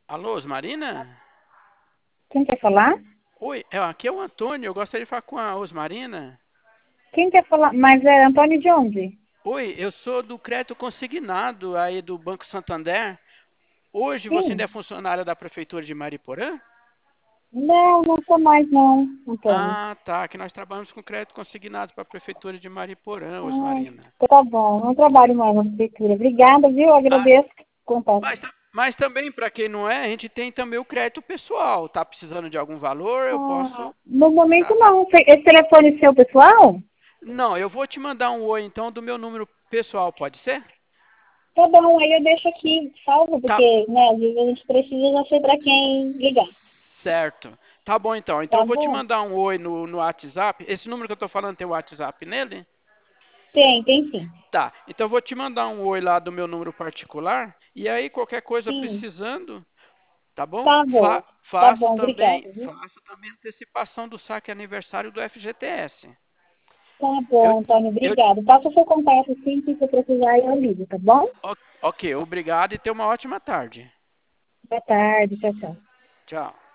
Alô, Osmarina? Quem quer falar? Oi, aqui é o Antônio, eu gostaria de falar com a Osmarina. Quem quer falar? Mas é Antônio de onde? Oi, eu sou do crédito consignado aí do Banco Santander. Hoje você ainda é Sim. funcionária da Prefeitura de Mariporã? Não, não sou mais não, Antônio. Ah, tá, que nós trabalhamos com crédito consignado para a Prefeitura de Mariporã, Ah, Osmarina. tá bom. Não trabalho mais na prefeitura. Obrigada, viu? Ah, Agradeço o contato. mas também, para quem não é, a gente tem também o crédito pessoal. Tá precisando de algum valor, eu Ah, posso no momento dar. não. Esse telefone é seu pessoal? Não, eu vou te mandar um oi então do meu número pessoal, pode ser? Tá bom, aí eu deixo aqui, salvo, Tá, porque, né, às vezes a gente precisa, já sei para quem ligar. certo. Tá bom então. Então Tá eu vou te bom? mandar um oi no WhatsApp. Esse número que eu tô falando tem o WhatsApp nele? Tem sim. Tá. Então eu vou te mandar um oi lá do meu número particular. E aí qualquer coisa Sim. precisando, tá bom? Tá bom. Tá Faço bom, também, obrigada, viu? faço também antecipação do saque aniversário do FGTS. Tá Eu, bom, Antônio, eu, obrigado. Passa o seu contato sim, que se eu precisar eu ligo, tá bom? ok, obrigado e tenha uma ótima tarde. Boa tarde, tchau, tchau. Tchau.